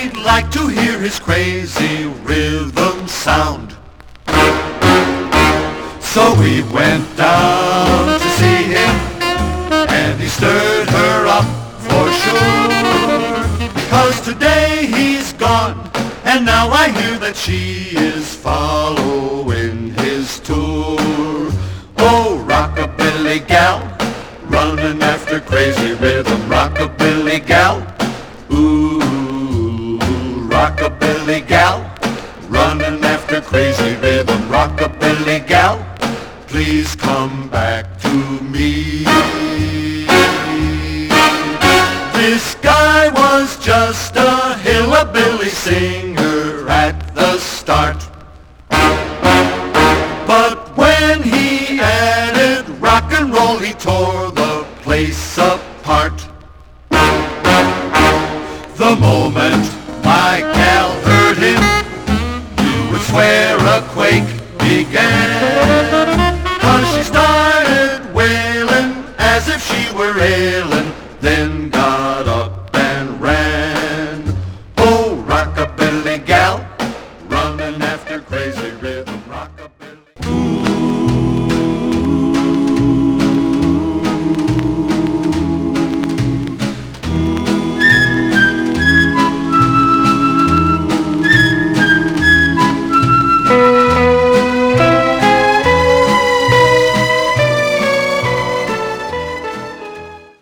We'd like to hear his crazy rhythm sound. So we went down to see him, and he stirred her up for sure. Because today he's gone, and now I hear that she is following his tour. Oh, rockabilly gal, running after crazy rhythm. Rockabilly gal, ooh, rockabilly gal, running after crazy rhythm. Rockabilly gal, please come back to me. This guy was just a hillbilly singer at the start, but when he added rock and roll, he tore the place apart. The moment my gal heard him, you would swear a quake began.